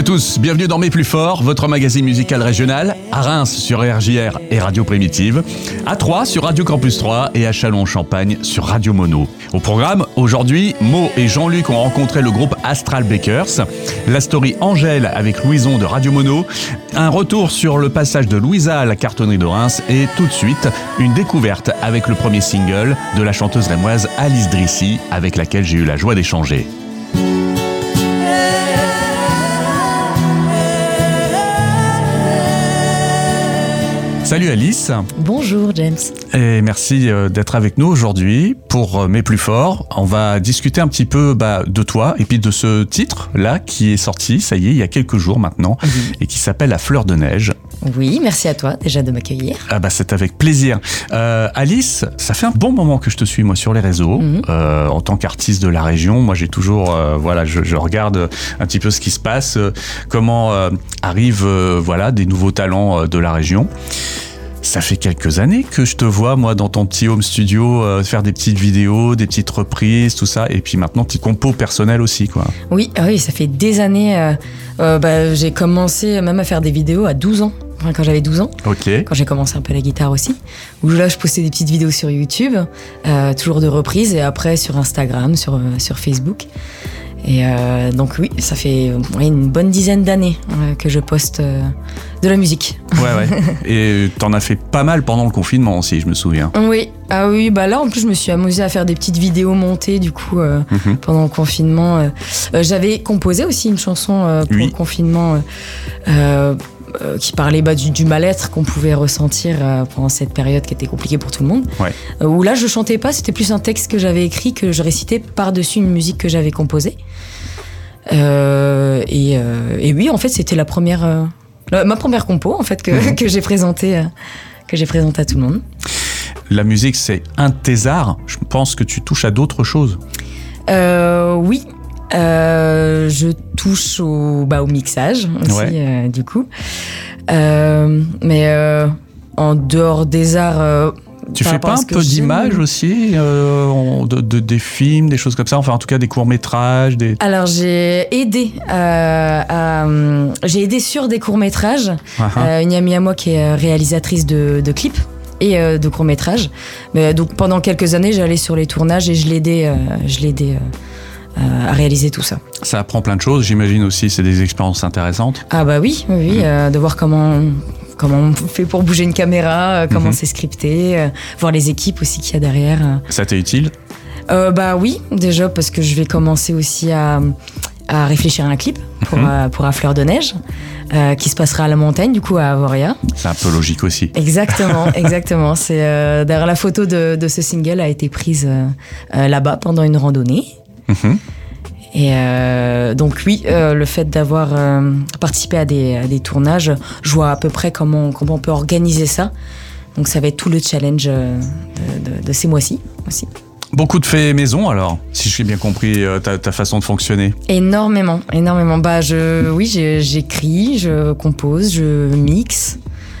tous, bienvenue dans Mes Plus Forts, votre magazine musical régional, à Reims sur RJR et Radio Primitive, à Troyes sur Radio Campus 3 et à Châlons-en-Champagne sur Radio Mono. Au programme, aujourd'hui, Mo et Jean-Luc ont rencontré le groupe Astral Bakers, la story Angèle avec Louison de Radio Mono, un retour sur le passage de Louisa à la cartonnerie de Reims et tout de suite, une découverte avec le premier single de la chanteuse rémoise Alice Drissy avec laquelle j'ai eu la joie d'échanger. Salut Alice. Bonjour James. Et merci d'être avec nous aujourd'hui pour Mes Plus Forts. On va discuter un petit peu de toi et puis de ce titre-là qui est sorti, ça y est, il y a quelques jours maintenant, et qui s'appelle À Fleur de Neige. Oui, merci à toi déjà de m'accueillir. C'est avec plaisir. Alice, ça fait un bon moment que je te suis moi sur les réseaux. En tant qu'artiste de la région, moi j'ai toujours, je regarde un petit peu ce qui se passe, comment arrivent des nouveaux talents de la région. Ça fait quelques années que je te vois, moi, dans ton petit home studio, faire des petites vidéos, des petites reprises, tout ça. Et puis maintenant, petit compo personnel aussi, quoi. Oui, ça fait des années. J'ai commencé même à faire des vidéos à 12 ans. Quand j'avais 12 ans. Ok. Quand j'ai commencé un peu la guitare aussi. Où là, je postais des petites vidéos sur YouTube, toujours de reprises, et après sur Instagram, sur Facebook. Et donc oui, ça fait une bonne dizaine d'années que je poste de la musique. Ouais. Et t'en as fait pas mal pendant le confinement aussi, je me souviens. Oui, là en plus je me suis amusée à faire des petites vidéos montées du coup pendant le confinement. J'avais composé aussi une chanson pour le confinement qui parlait du mal-être qu'on pouvait ressentir pendant cette période qui était compliquée pour tout le monde. Ouais. Où là je chantais pas, c'était plus un texte que j'avais écrit que je récitais par-dessus une musique que j'avais composée. Et oui, en fait c'était ma première compo en fait que j'ai présentée à tout le monde. La musique c'est un de tes arts. Je pense que tu touches à d'autres choses. Oui. Je touche au mixage aussi, du coup. Mais en dehors des arts... Tu fais pas un peu d'image aussi des films, des choses comme ça, enfin en tout cas des courts-métrages Alors j'ai aidé sur des courts-métrages une amie à moi qui est réalisatrice de clips et de courts-métrages. Mais donc pendant quelques années j'allais sur les tournages et je l'aidais à réaliser tout ça. Ça apprend plein de choses, j'imagine aussi, c'est des expériences intéressantes. Ah oui, de voir comment on fait pour bouger une caméra, comment c'est scripté, voir les équipes aussi qu'il y a derrière. Ça t'est utile ? Oui, déjà parce que je vais commencer aussi à réfléchir à un clip pour À Fleur de Neige, qui se passera à la montagne, du coup à Avoria. C'est un peu logique aussi. Exactement. C'est d'ailleurs la photo de ce single a été prise là-bas pendant une randonnée. Et donc oui, le fait d'avoir participé à des tournages, je vois à peu près comment on peut organiser ça. Donc ça va être tout le challenge de ces mois-ci aussi. Beaucoup de faits maison alors, si j'ai bien compris ta façon de fonctionner. Énormément. J'écris, je compose, je mixe.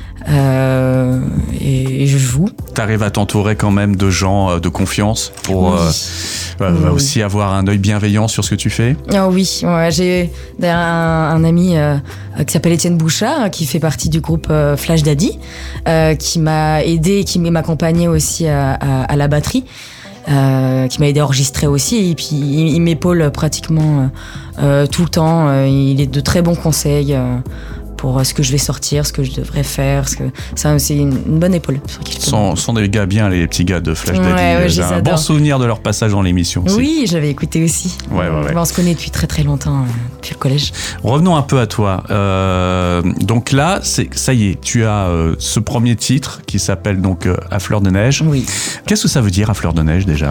Et je joue. T'arrives à t'entourer quand même de gens de confiance pour aussi avoir un œil bienveillant sur ce que tu fais. Ah oui, j'ai un ami qui s'appelle Étienne Bouchard, qui fait partie du groupe Flash Daddy, qui m'a aidé, qui m'accompagnait aussi à la batterie, qui m'a aidé à enregistrer aussi, et puis il m'épaule pratiquement tout le temps. Il est de très bons conseils pour ce que je vais sortir, ce que je devrais faire, c'est une bonne épaule. Sont des gars bien, les petits gars de Flash Daddy. J'ai un bon souvenir de leur passage dans l'émission aussi. Oui, j'avais écouté aussi. Ouais. On se connaît depuis très très longtemps, depuis le collège. Revenons un peu à toi. Donc là, ça y est, tu as ce premier titre qui s'appelle donc À Fleur de Neige. Oui. Qu'est-ce que ça veut dire À Fleur de Neige déjà ?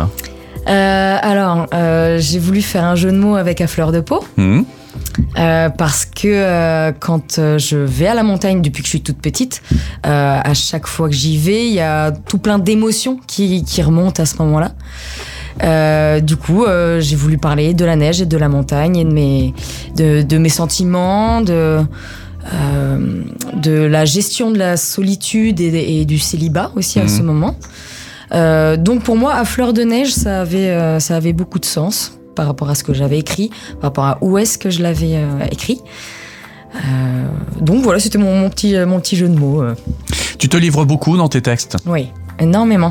J'ai voulu faire un jeu de mots avec À Fleur de Peau. Parce que quand je vais à la montagne depuis que je suis toute petite, à chaque fois que j'y vais, il y a tout plein d'émotions qui remontent à ce moment-là. Du coup, j'ai voulu parler de la neige et de la montagne et de mes sentiments, de la gestion de la solitude et du célibat aussi à ce moment. Donc pour moi, À Fleur de Neige, ça avait beaucoup de sens par rapport à ce que j'avais écrit, par rapport à où est-ce que je l'avais écrit. Donc voilà, c'était mon petit jeu de mots. Tu te livres beaucoup dans tes textes? Oui, énormément.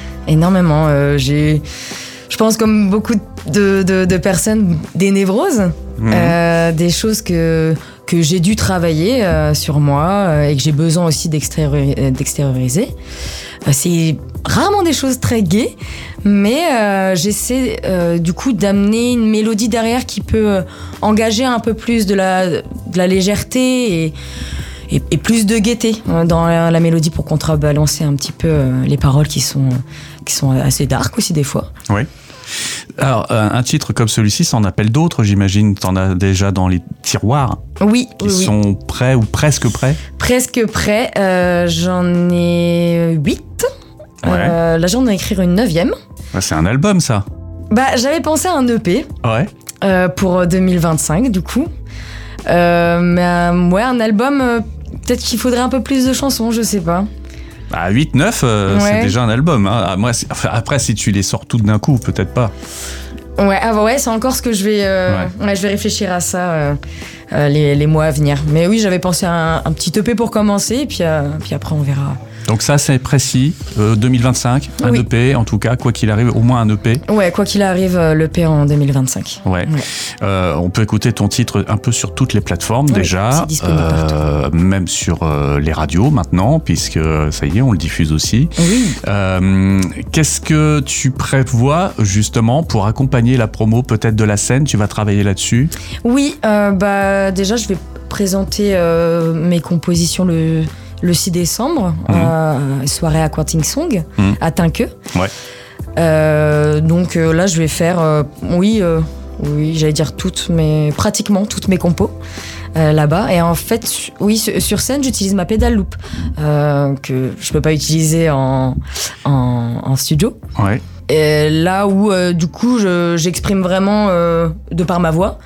Je pense comme beaucoup de personnes, des névroses, des choses que j'ai dû travailler sur moi et que j'ai besoin aussi d'extérioriser. C'est rarement des choses très gaies, mais j'essaie du coup d'amener une mélodie derrière qui peut engager un peu plus de la légèreté et plus de gaieté dans la mélodie pour contrebalancer un petit peu les paroles qui sont assez dark aussi des fois. Oui. Alors, un titre comme celui-ci, ça en appelle d'autres, j'imagine. T'en as déjà dans les tiroirs. Oui. Qui sont prêts ou presque prêts. Presque prêts. J'en ai 8. Ouais. Là, j'en ai écrit une 9e. C'est un album, ça. J'avais pensé à un EP. Ouais. Pour 2025, du coup. Mais un album, peut-être qu'il faudrait un peu plus de chansons, je sais pas. 8-9, c'est déjà un album. Hein. Après, si tu les sors toutes d'un coup, peut-être pas. Ouais, c'est encore ce que je vais... je vais réfléchir à ça les mois à venir. Mais oui, j'avais pensé à un petit EP pour commencer, et puis après, on verra. Donc ça, c'est précis, 2025, un EP, en tout cas, quoi qu'il arrive, au moins un EP. Ouais, quoi qu'il arrive, l'EP en 2025. Ouais. On peut écouter ton titre un peu sur toutes les plateformes déjà. C'est disponible partout. Même sur les radios maintenant, puisque ça y est, on le diffuse aussi. Oui. Qu'est-ce que tu prévois justement pour accompagner la promo peut-être de la scène? Tu vas travailler là-dessus? Oui, déjà, je vais présenter mes compositions le 6 décembre, soirée Aquating Song, à Tinqueux. Ouais. Donc là, je vais faire, j'allais dire pratiquement toutes mes compos là-bas. Et en fait, oui, sur scène, j'utilise ma pédale loop que je peux pas utiliser en studio. Ouais. Et là où du coup j'exprime vraiment de par ma voix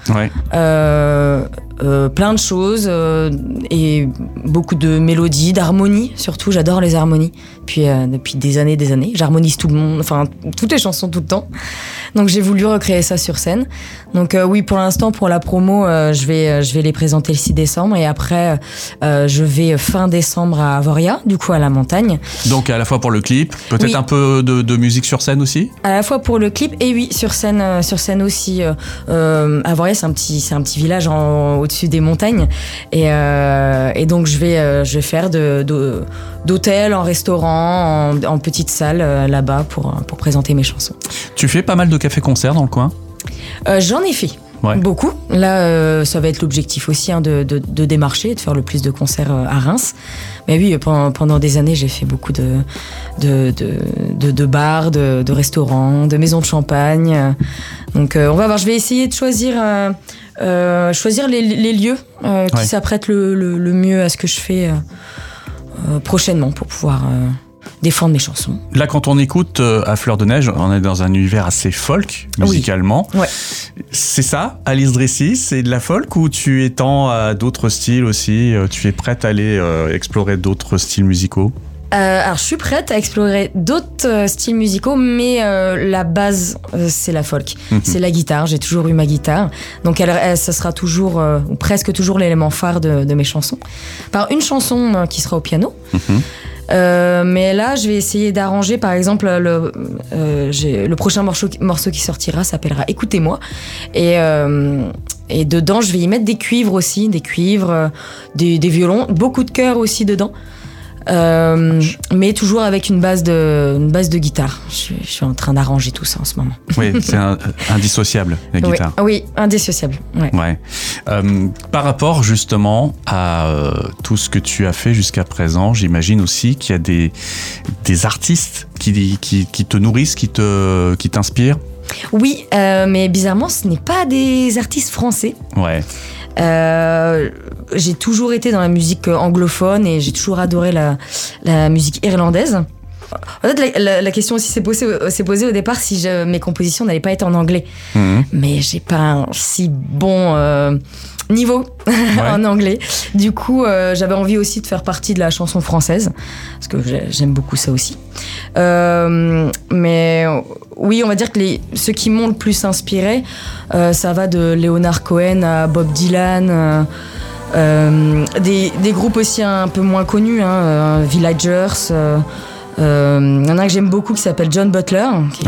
plein de choses et beaucoup de mélodies, d'harmonies surtout, j'adore les harmonies. Puis depuis des années, j'harmonise tout le monde, enfin toutes les chansons tout le temps. Donc j'ai voulu recréer ça sur scène. Donc oui, pour l'instant, pour la promo, je vais les présenter le 6 décembre et après je vais fin décembre à Avoria, du coup à la montagne. Donc à la fois pour le clip, peut-être un peu de musique sur scène aussi. À la fois pour le clip et oui, sur scène aussi. Avoria, c'est un petit village au-dessus des montagnes et donc je vais faire d'hôtel en restaurant, en petite salle là-bas pour présenter mes chansons. Tu fais pas mal de cafés-concerts dans le coin? J'en ai fait. Ouais. Beaucoup. Là, ça va être l'objectif aussi de démarcher, de faire le plus de concerts à Reims. Mais oui, pendant des années, j'ai fait beaucoup de bars, de restaurants, de maisons de champagne. Donc, on va voir. Je vais essayer de choisir les lieux qui s'apprêtent le mieux à ce que je fais prochainement pour pouvoir défendre mes chansons. Là, quand on écoute à Fleur de Neige, on est dans un univers assez folk, musicalement. Oui. Ouais. C'est ça, Alice Dressy, c'est de la folk ou tu étends à d'autres styles aussi? Tu es prête à aller explorer d'autres styles musicaux? Alors, je suis prête à explorer d'autres styles musicaux, mais la base, c'est la folk. C'est la guitare. J'ai toujours eu ma guitare. Donc, ça sera toujours, ou presque toujours, l'élément phare de mes chansons. Par une chanson qui sera au piano. Mais là, je vais essayer d'arranger, par exemple, le prochain morceau qui sortira s'appellera Écoutez-moi. Et dedans, je vais y mettre des cuivres aussi, des violons, beaucoup de chœurs aussi dedans. Mais toujours avec une base de guitare. Je suis en train d'arranger tout ça en ce moment. Oui, c'est indissociable, la guitare. Oui, indissociable. Ouais. Par rapport justement à tout ce que tu as fait jusqu'à présent, j'imagine aussi qu'il y a des artistes qui te nourrissent, qui t'inspirent. Oui, mais bizarrement, ce n'est pas des artistes français. Ouais. J'ai toujours été dans la musique anglophone et j'ai toujours adoré la musique irlandaise. En fait, la question aussi s'est posée au départ si mes compositions n'allaient pas être en anglais. Mais j'ai pas un si bon niveau en anglais. Du coup, j'avais envie aussi de faire partie de la chanson française parce que j'aime beaucoup ça aussi. Mais oui, on va dire que ceux qui m'ont le plus inspiré, ça va de Leonard Cohen à Bob Dylan, Des groupes aussi un peu moins connus, Villagers. Il y en a un que j'aime beaucoup qui s'appelle John Butler,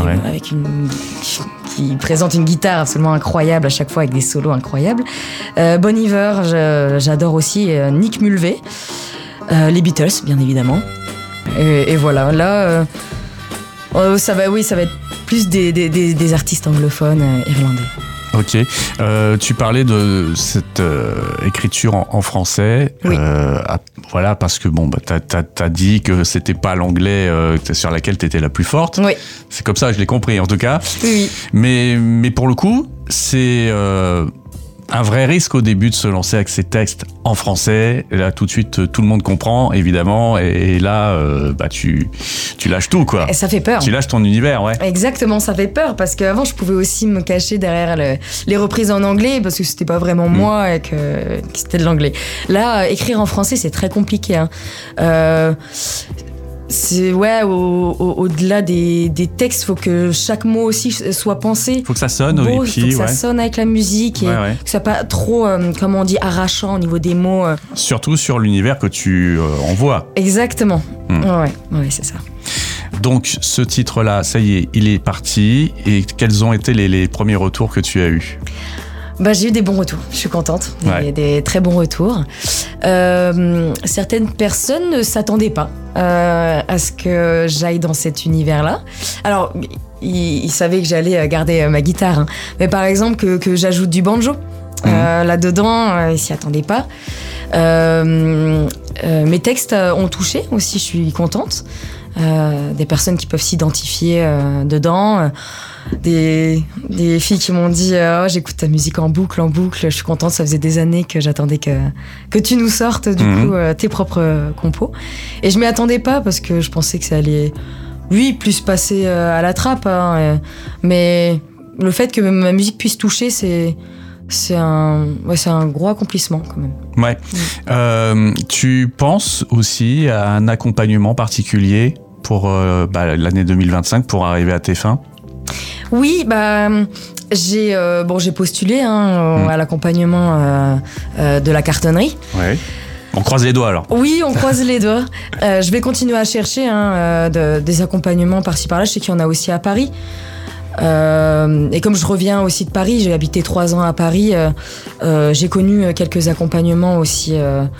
qui présente une guitare absolument incroyable à chaque fois avec des solos incroyables. Bon Iver, j'adore aussi. Nick Mulvey, les Beatles bien évidemment. Et voilà, là, ça va être plus des artistes anglophones irlandais. Ok. Tu parlais de cette écriture en français. Oui. Voilà, parce que t'as dit que c'était pas l'anglais sur laquelle t'étais la plus forte. Oui. C'est comme ça que je l'ai compris, en tout cas. Oui. Mais pour le coup, c'est un vrai risque au début de se lancer avec ces textes en français. Et là, tout de suite, tout le monde comprend, évidemment. Et là, tu lâches tout, quoi. Et ça fait peur. Tu lâches ton univers, ouais. Exactement, ça fait peur parce qu'avant, je pouvais aussi me cacher derrière les reprises en anglais parce que c'était pas vraiment moi et que c'était de l'anglais. Là, écrire en français, c'est très compliqué. C'est au-delà des textes, faut que chaque mot aussi soit pensé. Faut que ça sonne beau, et puis faut que ça sonne avec la musique et que ça soit pas trop arrachant au niveau des mots. Surtout sur l'univers que tu envoies. Exactement. Ouais, c'est ça. Donc ce titre-là, ça y est, il est parti. Et quels ont été les premiers retours que tu as eus ? J'ai eu des bons retours, je suis contente, des très bons retours. Certaines personnes ne s'attendaient pas à ce que j'aille dans cet univers-là. Alors, ils savaient que j'allais garder ma guitare, mais par exemple que j'ajoute du banjo là-dedans, ils s'y attendaient pas. Mes textes ont touché aussi, je suis contente. Des personnes qui peuvent s'identifier dedans, des filles qui m'ont dit j'écoute ta musique en boucle, je suis contente, ça faisait des années que j'attendais que tu nous sortes du coup tes propres compos, et je m'y attendais pas parce que je pensais que ça allait plus passer à la trappe, mais le fait que ma musique puisse toucher, c'est un gros accomplissement quand même. Ouais. Tu penses aussi à un accompagnement particulier pour l'année 2025 pour arriver à tes fins ? Oui, j'ai postulé à l'accompagnement de la cartonnerie. Ouais. On croise les doigts alors. Oui, on croise les doigts. Je vais continuer à chercher des accompagnements par-ci par-là. Je sais qu'il y en a aussi à Paris. Et comme je reviens aussi de Paris, j'ai habité 3 ans à Paris, j'ai connu quelques accompagnements aussi.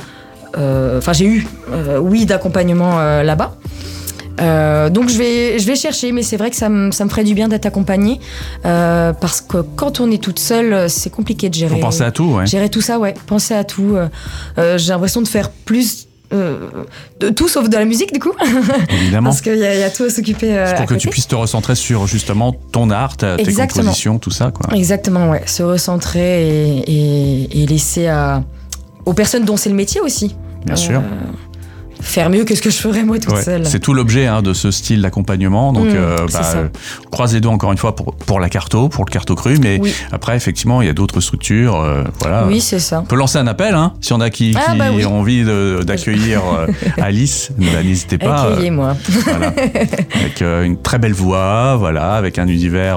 J'ai eu d'accompagnement là-bas. Donc je vais chercher, mais c'est vrai que ça me ferait du bien d'être accompagnée, parce que quand on est toute seule, c'est compliqué de gérer. Faut penser à tout, ouais. Gérer tout ça, ouais. Penser à tout. J'ai l'impression de faire plus. De tout sauf de la musique du coup. Évidemment. Parce qu'il y a tout à s'occuper pour que tu puisses te recentrer sur justement ton art, tes compositions, tout ça, quoi. Exactement, ouais. Se recentrer et laisser aux personnes dont c'est le métier aussi. Bien sûr. Faire mieux que ce que je ferais moi toute seule. C'est tout l'objet de ce style d'accompagnement. Donc, croise les doigts encore une fois pour la carto, pour le carto cru. Mais après, effectivement, il y a d'autres structures. Voilà. Oui, c'est ça. On peut lancer un appel, si on a qui ont envie d'accueillir Alice. N'hésitez pas. Accueillez-moi. Voilà. Avec une très belle voix, voilà, avec un univers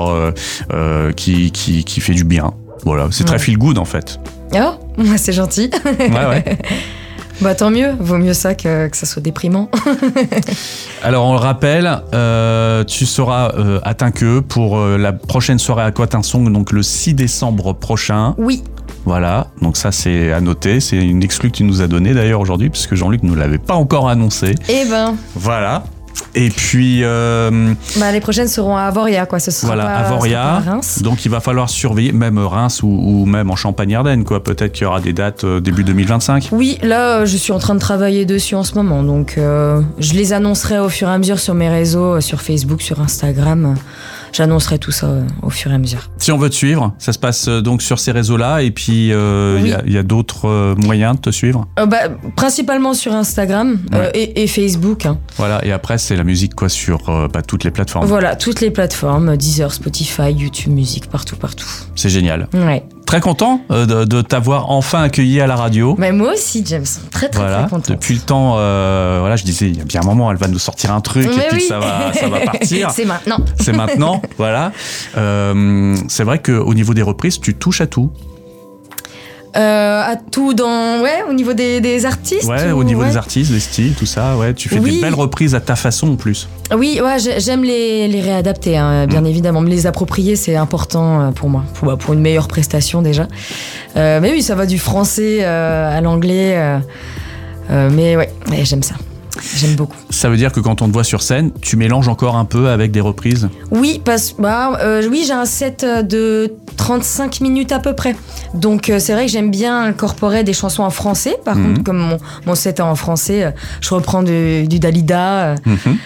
qui fait du bien. Voilà, c'est très feel good en fait. Oh, c'est gentil. Ouais. Tant mieux, vaut mieux ça que ça soit déprimant. Alors on le rappelle, tu seras à Tinqueux pour la prochaine soirée à Quatinsong, donc le 6 décembre prochain. Oui. Voilà, donc ça c'est à noter, c'est une exclue que tu nous as donnée d'ailleurs aujourd'hui, puisque Jean-Luc ne l'avait pas encore annoncé. Voilà. Et puis les prochaines seront à Avoria, quoi. Ce sera à Avoria. Donc il va falloir surveiller, même Reims ou même en Champagne-Ardenne, quoi. Peut-être qu'il y aura des dates début 2025. Oui, là je suis en train de travailler dessus en ce moment, donc je les annoncerai au fur et à mesure sur mes réseaux, sur Facebook, sur Instagram. J'annoncerai tout ça au fur et à mesure. Si on veut te suivre, ça se passe donc sur ces réseaux-là, et puis il y a d'autres moyens de te suivre. Principalement sur Instagram et Facebook. Voilà, et après c'est la musique quoi sur toutes les plateformes. Voilà, toutes les plateformes, Deezer, Spotify, YouTube Music, partout. C'est génial. Ouais. Très content de t'avoir enfin accueilli à la radio. Mais moi aussi, James. Très contente. Depuis le temps, je disais, il y a bien un moment, elle va nous sortir un truc et puis ça va partir. C'est maintenant. C'est maintenant, voilà. C'est vrai qu'au niveau des reprises, tu touches à tout. À tout au niveau des artistes. Ouais, au niveau des artistes, des styles, tout ça. Ouais, tu fais des belles reprises à ta façon en plus. Oui, ouais, j'aime les réadapter, hein, bien évidemment. Me les approprier, c'est important pour moi, pour une meilleure prestation déjà. Mais oui, ça va du français à l'anglais. Mais ouais, j'aime ça. J'aime beaucoup. Ça veut dire que quand on te voit sur scène, tu mélanges encore un peu avec des reprises ? Oui, j'ai un set de 35 minutes à peu près. Donc c'est vrai que j'aime bien incorporer des chansons en français. Par contre, comme mon set est en français, je reprends du Dalida.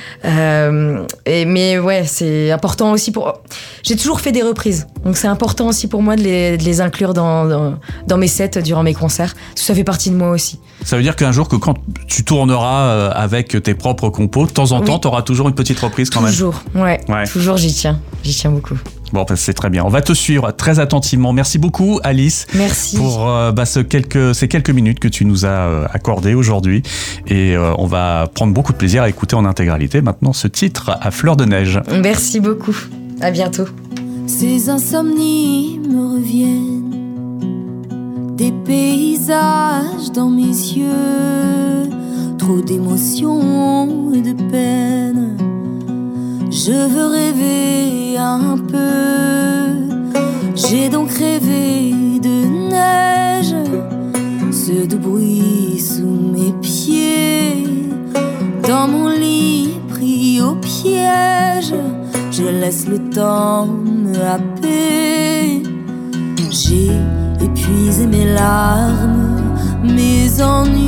Mais ouais, c'est important aussi J'ai toujours fait des reprises. Donc c'est important aussi pour moi de les inclure dans mes sets durant mes concerts. Parce que ça fait partie de moi aussi. Ça veut dire qu'un jour, quand tu tourneras avec tes propres compos, de temps en temps, tu auras toujours une petite reprise quand même. Toujours, ouais. Toujours, j'y tiens beaucoup. Bon, c'est très bien. On va te suivre très attentivement. Merci beaucoup, Alice. Merci. Pour ces quelques minutes que tu nous as accordées aujourd'hui. Et on va prendre beaucoup de plaisir à écouter en intégralité maintenant ce titre à fleur de neige. Merci beaucoup. À bientôt. Ces insomnies me reviennent, des paysages dans mes yeux, trop d'émotions et de peine. Je veux rêver un peu. J'ai donc rêvé de neige, ce doux bruit sous mes pieds. Dans mon lit pris au piège, je laisse le temps me happer. J'ai épuisé mes larmes, mes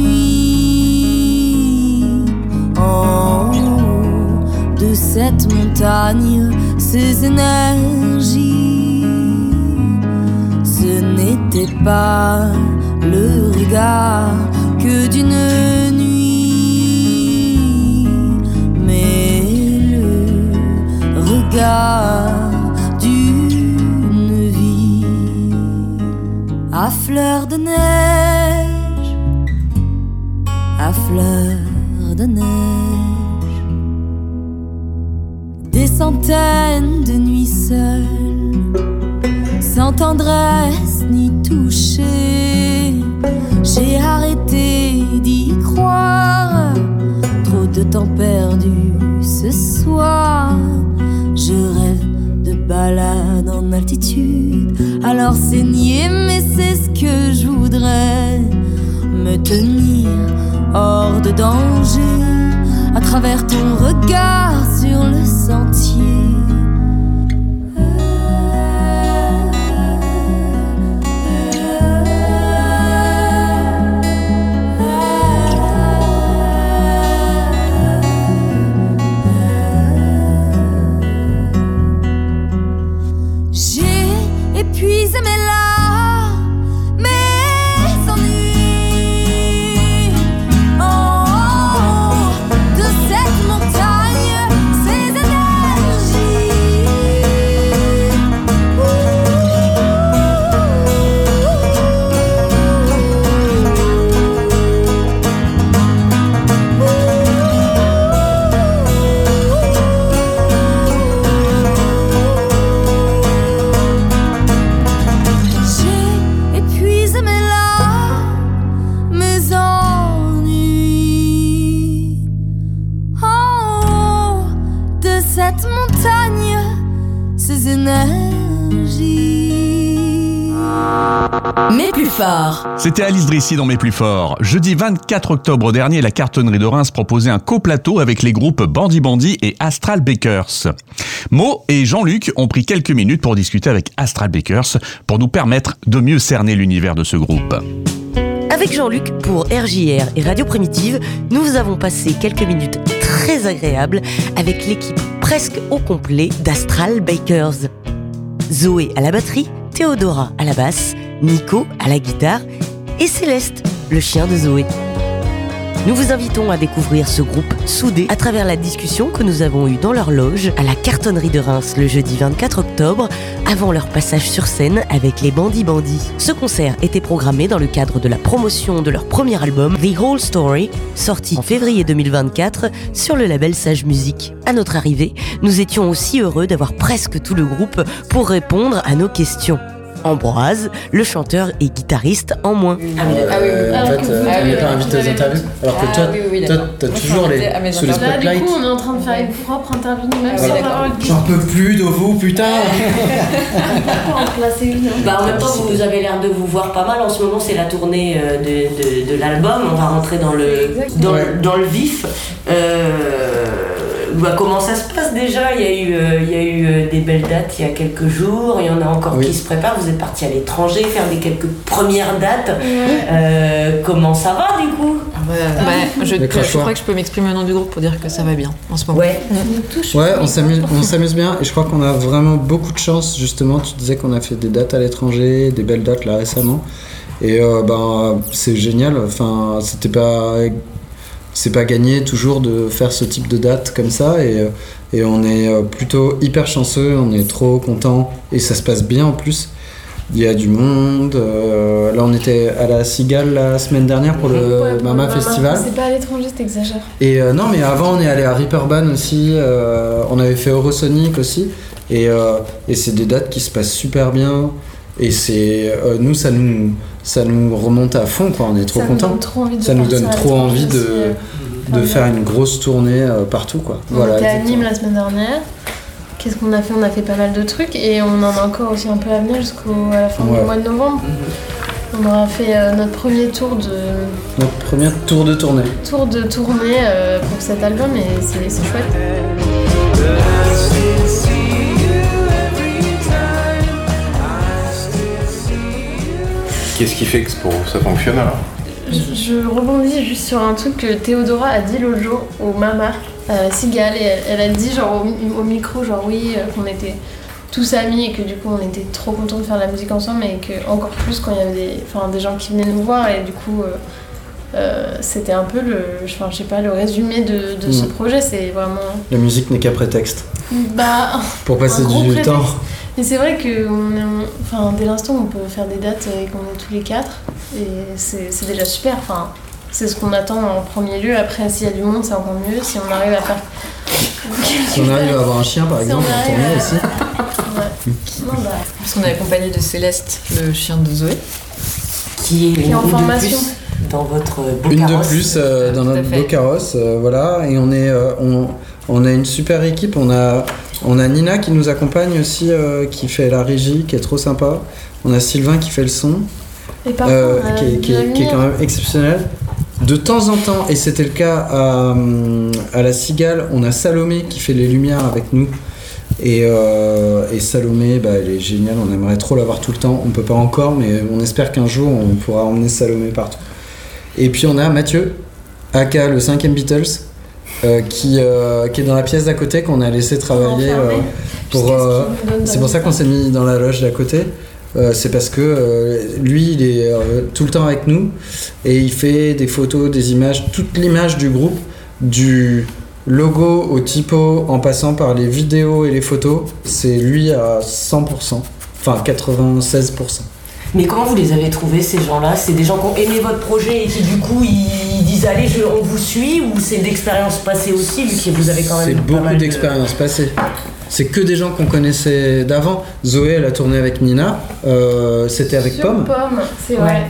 ennuis. En haut de cette montagne, ces énergies, ce n'était pas le regard que d'une nuit, mais le regard d'une vie. À fleur de neige, à fleur de neige, des centaines de nuits seules, sans tendresse ni toucher. J'ai arrêté d'y croire, trop de temps perdu ce soir. Je rêve de balade en altitude, alors c'est nier, mais c'est ce que je voudrais. Me tenir hors de danger, à travers ton regard sur le sentier. Mes plus forts. C'était Alice Drissy dans Mes plus forts. Jeudi 24 octobre dernier, la cartonnerie de Reims proposait un coplateau avec les groupes Bandy Bandy et Astral Bakers. Mo et Jean-Luc ont pris quelques minutes pour discuter avec Astral Bakers pour nous permettre de mieux cerner l'univers de ce groupe. Avec Jean-Luc, pour RJR et Radio Primitive, nous avons passé quelques minutes très agréables avec l'équipe presque au complet d'Astral Bakers. Zoé à la batterie, Théodora à la basse, Nico à la guitare et Céleste, le chien de Zoé. Nous vous invitons à découvrir ce groupe soudé à travers la discussion que nous avons eue dans leur loge à la cartonnerie de Reims le jeudi 24 octobre, avant leur passage sur scène avec les Bandy Bandy. Ce concert était programmé dans le cadre de la promotion de leur premier album The Whole Story, sorti en février 2024 sur le label Sage Music. À notre arrivée, nous étions aussi heureux d'avoir presque tout le groupe pour répondre à nos questions. Ambroise, le chanteur et guitariste en moins. En fait, on n'est pas invité aux interviews. Alors que toi, t'as toujours les sous les spotlights. Là, du coup, on est en train de faire une propre interview, même sans avoir le J'en peux plus de vous, putain. en placer une. En même temps, vous avez l'air de vous voir pas mal. En ce moment, c'est la tournée de l'album. On va rentrer dans le vif. Comment ça se passe déjà ? Il y a eu des belles dates il y a quelques jours. Il y en a encore qui se préparent. Vous êtes partis à l'étranger faire quelques premières dates. Comment ça va du coup ? Je crois que je peux m'exprimer au nom du groupe pour dire que ça va bien en ce moment. Ouais, on s'amuse bien et je crois qu'on a vraiment beaucoup de chance. Justement, tu disais qu'on a fait des dates à l'étranger, des belles dates là récemment. Et c'est génial. Enfin, c'est pas gagné toujours de faire ce type de date comme ça et on est plutôt hyper chanceux, on est trop content et ça se passe bien en plus. Il y a du monde. Là, on était à la Cigale la semaine dernière pour le Mama Festival. C'est pas à l'étranger, t'exagères. Et non, mais avant, on est allé à Reeperbahn aussi. On avait fait Eurosonic aussi. Et c'est des dates qui se passent super bien. Et c'est nous, ça nous remonte à fond, quoi. On est trop contents. Ça nous donne trop envie de faire une grosse tournée partout, quoi. On était à Nîmes la semaine dernière. Qu'est-ce qu'on a fait ? On a fait pas mal de trucs et on en a encore aussi un peu à venir jusqu'à la fin du mois de novembre. On aura fait notre premier tour de tournée. Tour de tournée pour cet album et c'est chouette. Qu'est-ce qui fait que ça fonctionne alors ? Je rebondis juste sur un truc que Théodora a dit l'autre jour au Mama Cigale et elle a dit genre au micro genre qu'on était tous amis et que du coup on était trop contents de faire de la musique ensemble et que encore plus quand il y avait des gens qui venaient nous voir et du coup c'était un peu le résumé de ce projet. C'est vraiment la musique n'est qu'un prétexte pour passer du temps. Mais c'est vrai que dès l'instant on peut faire des dates et qu'on est tous les quatre et c'est déjà super. C'est ce qu'on attend en premier lieu. Après, s'il y a du monde, c'est encore mieux. Si on arrive à faire... Si on arrive à avoir un chien, par exemple, on tourne aussi. Parce qu'on est accompagné de Céleste, le chien de Zoé. Qui est en formation. Dans votre beau une carrosse. De plus dans notre beau carrosse. Voilà. Et on a une super équipe. On a Nina qui nous accompagne aussi, qui fait la régie, qui est trop sympa. On a Sylvain qui fait le son. Et parfois, qui est quand même exceptionnel. De temps en temps, et c'était le cas à la Cigale, on a Salomé qui fait les lumières avec nous. Et Salomé, elle est géniale, on aimerait trop l'avoir tout le temps. On peut pas encore, mais on espère qu'un jour on pourra emmener Salomé partout. Et puis on a Mathieu, aka le 5e Beatles, qui est dans la pièce d'à côté qu'on a laissé travailler. C'est pour ça qu'on s'est mis dans la loge d'à côté. C'est parce que lui il est tout le temps avec nous et il fait des photos, des images, toute l'image du groupe, du logo au typo en passant par les vidéos et les photos, c'est lui à 100%, enfin 96%. Mais comment vous les avez trouvés ces gens-là ? C'est des gens qui ont aimé votre projet et qui du coup ils disent allez on vous suit, ou c'est d'expérience passée aussi vu que vous avez quand même c'est beaucoup d'expériences passées. C'est que des gens qu'on connaissait d'avant. Zoé, elle a tourné avec Nina. C'était avec Pomme. C'est vrai.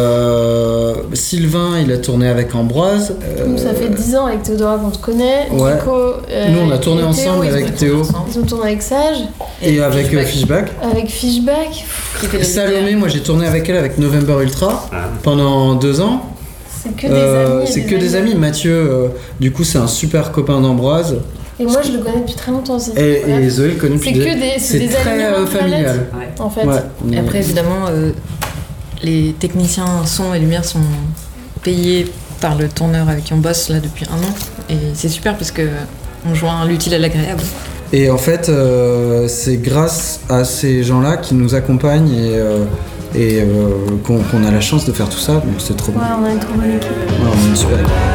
Sylvain, il a tourné avec Ambroise. Ça fait 10 ans avec Théodora qu'on se connaît. Ouais. Nico, nous, on a tourné ensemble avec Théo. Ils ont tourné avec Sage. Et avec Fishback. Avec Fishback. Salomé, moi j'ai tourné avec elle avec November Ultra pendant 2 ans. C'est que des amis. C'est que des amis. Mathieu, du coup, c'est un super copain d'Ambroise. Et moi, je le connais depuis très longtemps aussi. Et Zoé le connaît depuis c'est des très amis familial. En fait. Ouais. Et après, évidemment, les techniciens son et lumière sont payés par le tourneur avec qui on bosse là depuis 1 an. Et c'est super parce que on joint l'utile à l'agréable. Et en fait, c'est grâce à ces gens-là qui nous accompagnent et qu'on a la chance de faire tout ça. Donc c'est trop bon. Ouais, on a une trop bonne équipe. Ouais, on a une super équipe.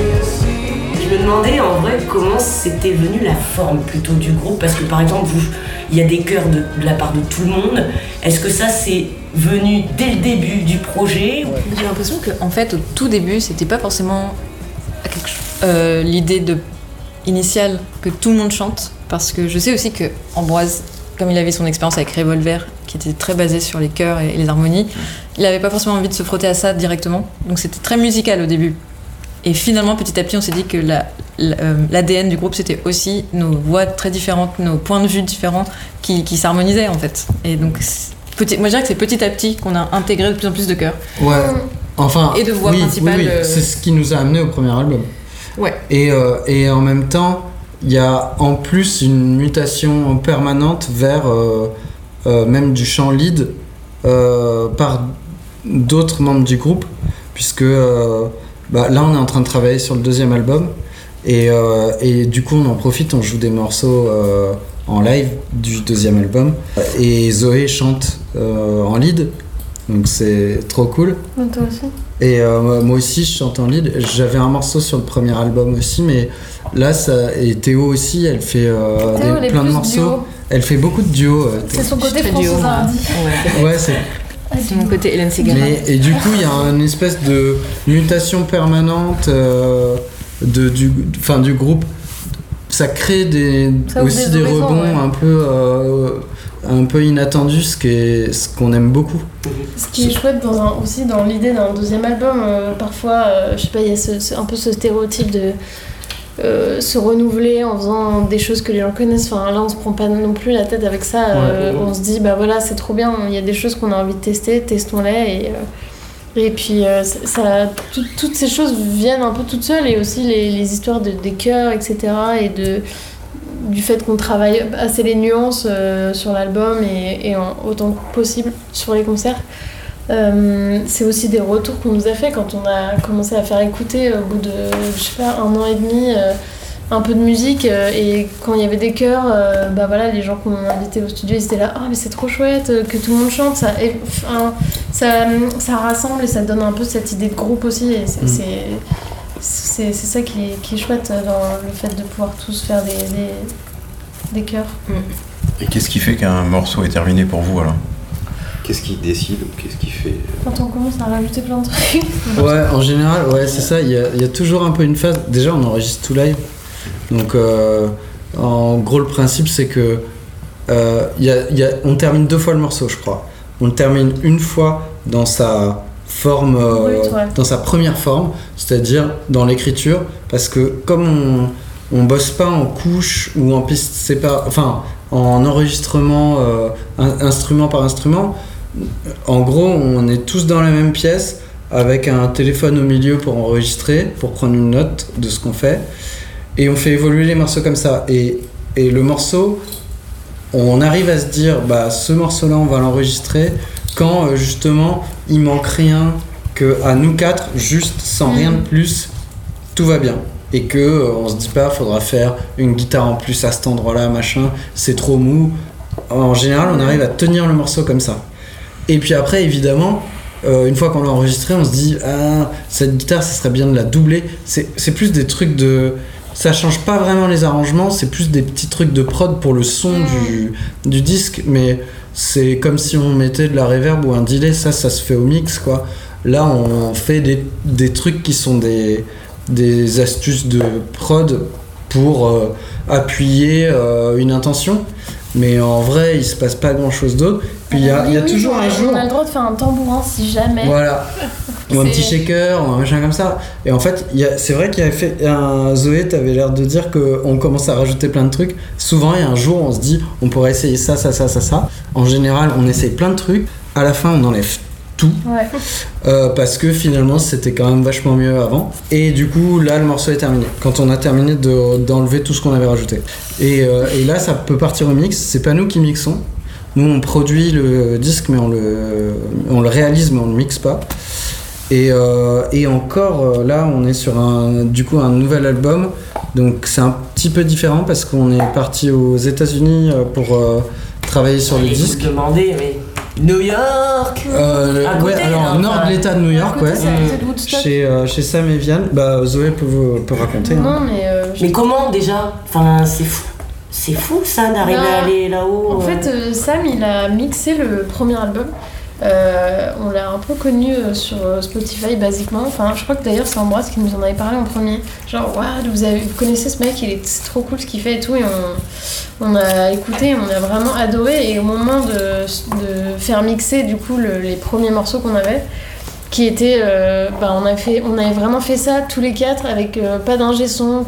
Je me demandais en vrai comment c'était venu la forme plutôt du groupe, parce que par exemple il y a des chœurs de la part de tout le monde. Est-ce que ça c'est venu dès le début du projet? J'ai l'impression qu'en fait au tout début c'était pas forcément l'idée initiale que tout le monde chante, parce que je sais aussi que Ambroise, comme il avait son expérience avec Revolver qui était très basé sur les chœurs et les harmonies. Il n'avait pas forcément envie de se frotter à ça directement, donc c'était très musical au début. Et finalement, petit à petit, on s'est dit que l'ADN du groupe, c'était aussi nos voix très différentes, nos points de vue différents qui s'harmonisaient en fait. Et donc, moi je dirais que c'est petit à petit qu'on a intégré de plus en plus de chœurs. Ouais, enfin. Et de voix principales. Oui. C'est ce qui nous a amené au premier album. Ouais. Et en même temps, il y a en plus une mutation permanente vers même du chant lead par d'autres membres du groupe, puisque là on est en train de travailler sur le deuxième album et du coup on en profite, on joue des morceaux en live du deuxième album et Zoé chante en lead, donc c'est trop cool. Et toi aussi? Et moi aussi je chante en lead. J'avais un morceau sur le premier album aussi, mais là et Théo aussi, elle fait plein de morceaux. Duo. Elle fait beaucoup de duos. C'est son côté François Hardy. Ouais, c'est mon côté Hélène Ségara. Et du coup il y a une espèce de mutation permanente du groupe. Ça crée aussi des rebonds un peu inattendus, ce qu'on aime beaucoup. Ce qui est chouette aussi dans l'idée d'un deuxième album, parfois, je sais pas, il y a un peu ce stéréotype de se renouveler en faisant des choses que les gens connaissent. Enfin, là, on se prend pas non plus la tête avec ça. On se dit, bah voilà, c'est trop bien, il y a des choses qu'on a envie de tester, testons-les. Et puis, toutes ces choses viennent un peu toutes seules, et aussi les histoires des chœurs, etc. Et du fait qu'on travaille assez les nuances sur l'album et autant que possible sur les concerts. C'est aussi des retours qu'on nous a fait quand on a commencé à faire écouter au bout de, je sais pas, 1 an et demi, un peu de musique, et quand il y avait des chœurs, les gens qu'on a invités au studio, ils étaient là, mais c'est trop chouette que tout le monde chante, ça rassemble et ça donne un peu cette idée de groupe aussi, et c'est ça qui est chouette dans le fait de pouvoir tous faire des chœurs. Et qu'est-ce qui fait qu'un morceau est terminé pour vous alors? Qu'est-ce qui décide ou qu'est-ce qui fait Quand on commence à rajouter plein de trucs. Ouais, en général, c'est ça. Il y a toujours un peu une phase. Déjà, on enregistre tout live. Donc, en gros, le principe, c'est que on termine 2 fois le morceau, je crois. On le termine une fois dans sa forme, dans sa première forme, c'est-à-dire dans l'écriture, parce que comme on bosse pas en couche ou en piste séparée, enfin en enregistrement instrument par instrument, en gros on est tous dans la même pièce avec un téléphone au milieu pour enregistrer, pour prendre une note de ce qu'on fait, et on fait évoluer les morceaux comme ça, et le morceau, on arrive à se dire ce morceau là on va l'enregistrer quand justement il manque rien, que à nous 4 juste sans rien de plus tout va bien, et que on se dit pas faudra faire une guitare en plus à cet endroit là, machin, c'est trop mou. En général on arrive à tenir le morceau comme ça, et puis après évidemment une fois qu'on l'a enregistré on se dit cette guitare ça serait bien de la doubler. C'est plus des trucs ça change pas vraiment les arrangements, c'est plus des petits trucs de prod pour le son du disque, mais c'est comme si on mettait de la reverb ou un delay, ça se fait au mix quoi. Là on fait des trucs qui sont des astuces de prod pour appuyer une intention, mais en vrai il se passe pas grand chose d'autre. Puis il y a toujours un jour on a le droit de faire un tambourin si jamais, voilà, ou un petit shaker ou un machin comme ça. Et en fait c'est vrai qu'il y avait fait Zoé, t'avais l'air de dire qu'on commence à rajouter plein de trucs. Souvent il y a un jour on se dit on pourrait essayer ça. En général on essaye plein de trucs, à la fin on enlève tout, parce que finalement c'était quand même vachement mieux avant, et du coup là le morceau est terminé quand on a terminé d'enlever tout ce qu'on avait rajouté, et là ça peut partir au mix. C'est pas nous qui mixons, nous on produit le disque mais on le réalise mais on le mixe pas, et encore là on est sur un nouvel album, donc c'est un petit peu différent parce qu'on est parti aux États-Unis pour travailler sur le disque. Demander, mais New York, nord de l'état de New York, chez Sam et Vianne. Zoé peut raconter. Non, mais comment déjà? Enfin, c'est fou ça d'arriver à aller là-haut. En fait, Sam il a mixé le premier album On l'a un peu connu sur Spotify basiquement. Enfin, je crois que d'ailleurs c'est Ambroise qui nous en avait parlé en premier. Genre, vous connaissez ce mec, c'est trop cool ce qu'il fait et tout. Et on a écouté, on a vraiment adoré. Et au moment de faire mixer du coup les premiers morceaux qu'on avait, qui étaient, on avait vraiment fait ça tous les quatre avec pas d'ingé son,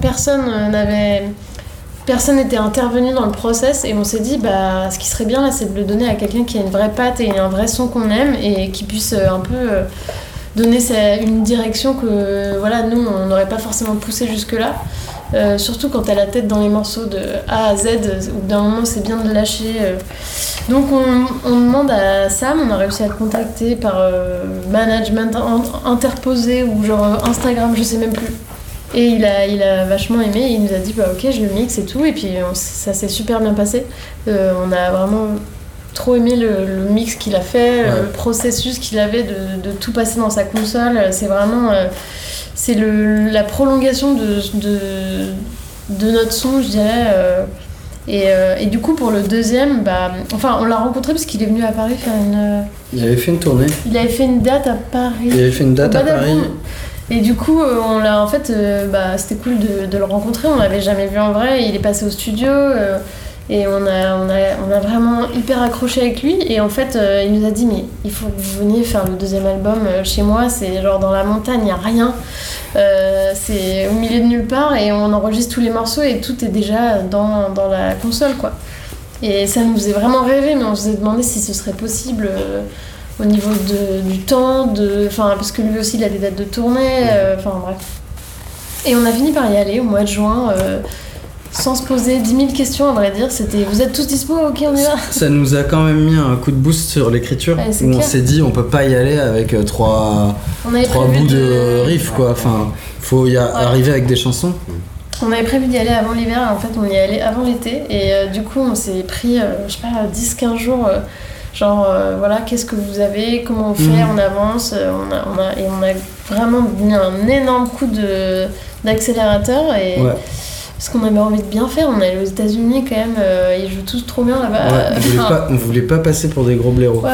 personne n'était intervenu dans le process et on s'est dit ce qui serait bien là c'est de le donner à quelqu'un qui a une vraie patte et un vrai son qu'on aime et qui puisse un peu donner une direction que nous on n'aurait pas forcément poussé jusque là, surtout quand t'as la tête dans les morceaux de A à Z où d'un moment c'est bien de lâcher. Donc on demande à Sam, on a réussi à le contacter par management interposé ou genre Instagram, je sais même plus. Et il a vachement aimé, il nous a dit ok je le mixe et tout, et puis ça s'est super bien passé. On a vraiment trop aimé le mix qu'il a fait, le processus qu'il avait de tout passer dans sa console. C'est vraiment c'est la prolongation de notre son, je dirais. Et du coup pour le deuxième, on l'a rencontré parce qu'il est venu à Paris faire Il avait fait une tournée. Il avait fait une date à Paris. Il avait fait une date à Paris. Et du coup, on l'a c'était cool de le rencontrer. On l'avait jamais vu en vrai. Il est passé au studio et on a vraiment hyper accroché avec lui. Et en fait, il nous a dit mais il faut que vous veniez faire le deuxième album chez moi. C'est genre dans la montagne, il y a rien. C'est au milieu de nulle part et on enregistre tous les morceaux et tout est déjà dans la console quoi. Et ça nous faisait vraiment rêver, mais on se demandé si ce serait possible. Au niveau du temps, parce que lui aussi il a des dates de tournée, bref. Et on a fini par y aller au mois de juin, sans se poser 10 000 questions à vrai dire. C'était vous êtes tous dispo, ok on y va. Ça nous a quand même mis un coup de boost sur l'écriture, où on s'est dit on peut pas y aller avec trois bouts de riff quoi, faut arriver avec des chansons. On avait prévu d'y aller avant l'hiver, en fait on y est allé avant l'été, et du coup on s'est pris, 10-15 jours... qu'est-ce que vous avez, comment on fait, on avance, on a vraiment mis un énorme coup d'accélérateur parce qu'on avait envie de bien faire. On est allé aux États-Unis quand même, ils jouent tous trop bien là-bas. On voulait pas passer pour des gros blaireaux.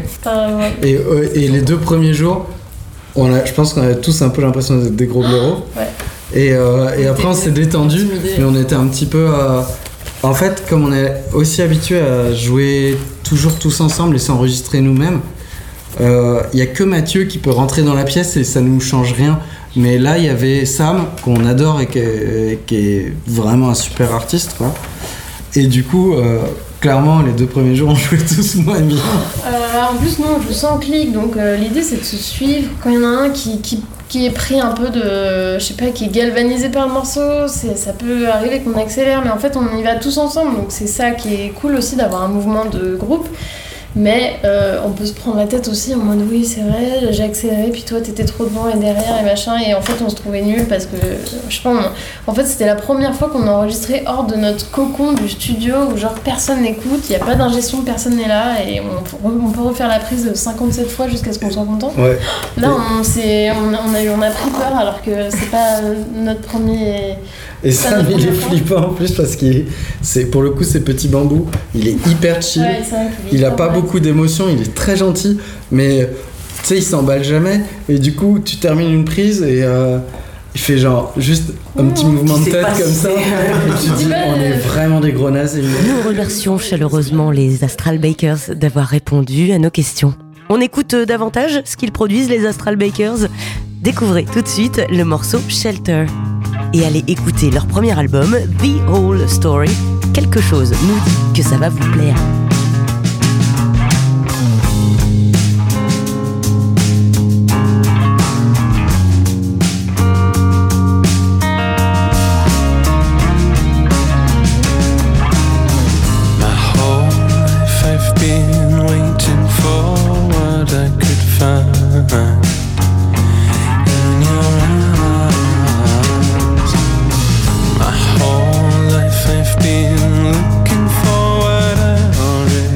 Et les 2 premiers jours, je pense qu'on avait tous un peu l'impression d'être des gros blaireaux. Et après on s'est détendu, mais on était un petit peu... En fait, comme on est aussi habitué à jouer toujours tous ensemble et s'enregistrer nous-mêmes, y a que Mathieu qui peut rentrer dans la pièce et ça nous change rien. Mais là, il y avait Sam, qu'on adore et qui est vraiment un super artiste, quoi. Et du coup, clairement, les 2 premiers jours, on jouait tous moins bien. En plus, nous, on joue sans clic, donc l'idée, c'est de se suivre. Quand il y en a un qui est pris un peu qui est galvanisé par le morceau, ça peut arriver qu'on accélère, mais en fait on y va tous ensemble, donc c'est ça qui est cool aussi d'avoir un mouvement de groupe. Mais on peut se prendre la tête aussi en mode oui c'est vrai j'ai accéléré puis toi t'étais trop devant et derrière et machin, et en fait on se trouvait nuls parce que je sais pas, en fait c'était la première fois qu'on enregistrait hors de notre cocon du studio où genre personne n'écoute, il n'y a pas d'ingé son, personne n'est là et on peut refaire la prise 57 fois jusqu'à ce qu'on soit content. Là on a pris peur alors que c'est pas notre premier... Et Sam il est flippant en plus parce pour le coup c'est Petit Bambou, il est hyper chill, il a pas beaucoup d'émotions, il est très gentil, mais tu sais il s'emballe jamais, et du coup tu termines une prise et il fait genre juste un petit mouvement de tête comme ça et tu dis on est vraiment des gros nazes. Nous remercions chaleureusement les Astral Bakers d'avoir répondu à nos questions. On écoute davantage ce qu'ils produisent les Astral Bakers. Découvrez tout de suite le morceau Shelter. Et allez écouter leur premier album, The Whole Story. Quelque chose nous dit que ça va vous plaire. Looking for what I already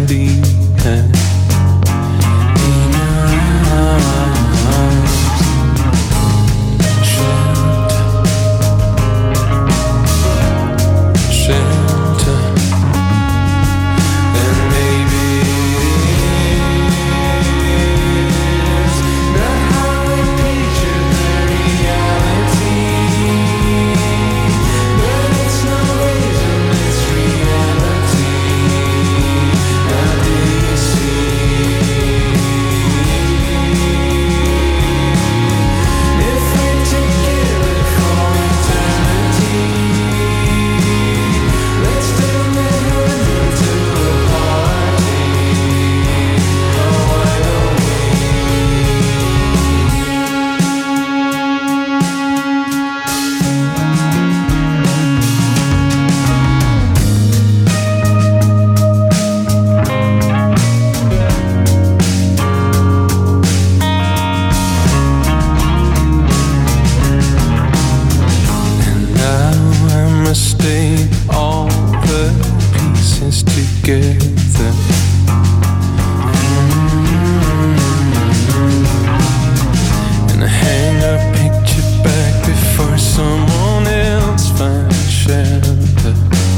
together. And I hang our picture back before someone else finds shelter.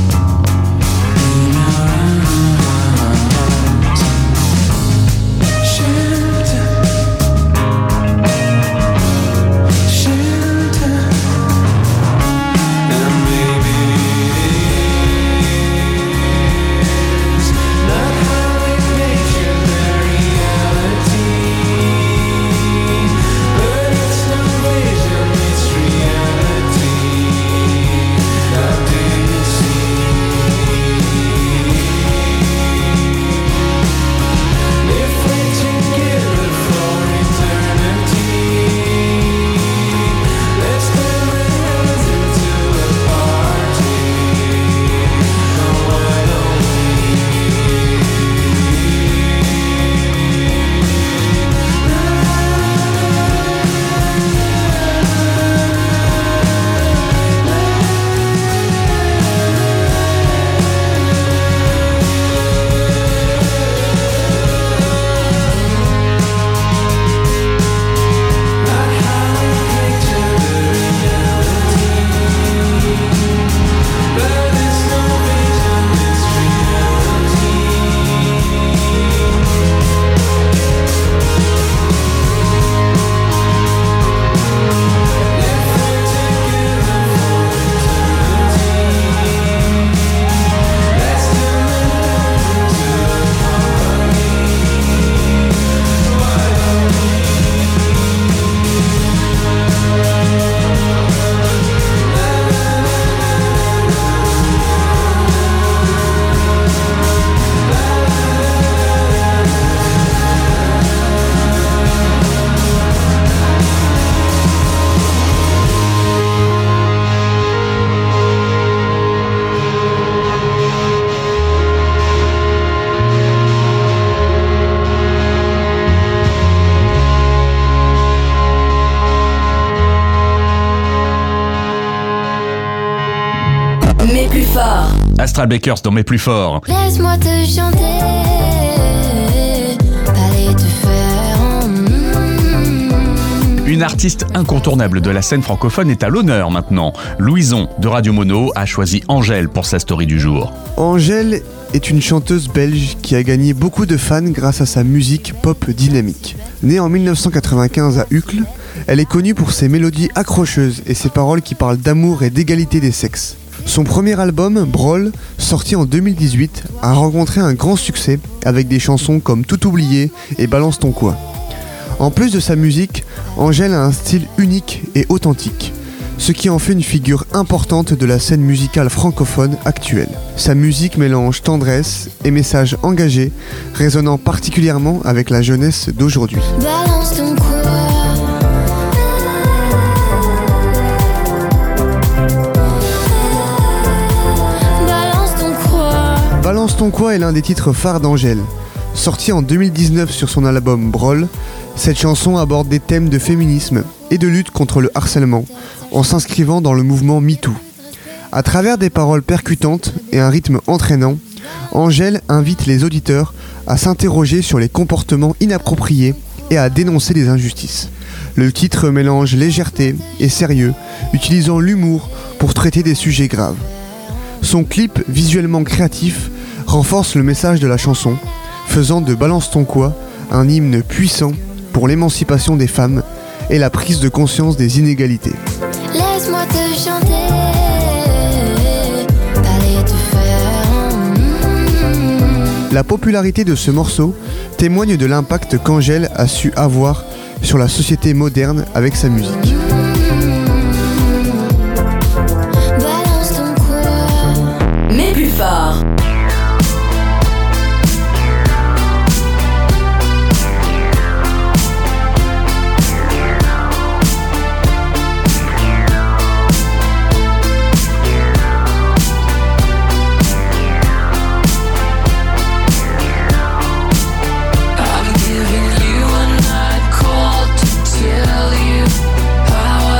Astral Bakers dans Mes plus forts. Laisse-moi te chanter, allez te faire. Une artiste incontournable de la scène francophone est à l'honneur maintenant. Louison de Radio Mono a choisi Angèle pour sa story du jour. Angèle est une chanteuse belge qui a gagné beaucoup de fans grâce à sa musique pop dynamique. Née en 1995 à Uccle, elle est connue pour ses mélodies accrocheuses et ses paroles qui parlent d'amour et d'égalité des sexes. Son premier album, Brawl, sorti en 2018, a rencontré un grand succès avec des chansons comme Tout oublié et Balance ton quoi. En plus de sa musique, Angèle a un style unique et authentique, ce qui en fait une figure importante de la scène musicale francophone actuelle. Sa musique mélange tendresse et messages engagés, résonnant particulièrement avec la jeunesse d'aujourd'hui. Balance ton quoi. Balance ton quoi est l'un des titres phares d'Angèle. Sorti en 2019 sur son album Brawl, cette chanson aborde des thèmes de féminisme et de lutte contre le harcèlement, en s'inscrivant dans le mouvement MeToo. À travers des paroles percutantes et un rythme entraînant, Angèle invite les auditeurs à s'interroger sur les comportements inappropriés et à dénoncer les injustices. Le titre mélange légèreté et sérieux, utilisant l'humour pour traiter des sujets graves. Son clip, visuellement créatif, renforce le message de la chanson, faisant de Balance ton quoi un hymne puissant pour l'émancipation des femmes et la prise de conscience des inégalités. Laisse-moi te chanter, allez te faire. La popularité de ce morceau témoigne de l'impact qu'Angèle a su avoir sur la société moderne avec sa musique. Balance ton quoi. Mes plus forts. I'm giving you a night call to tell you how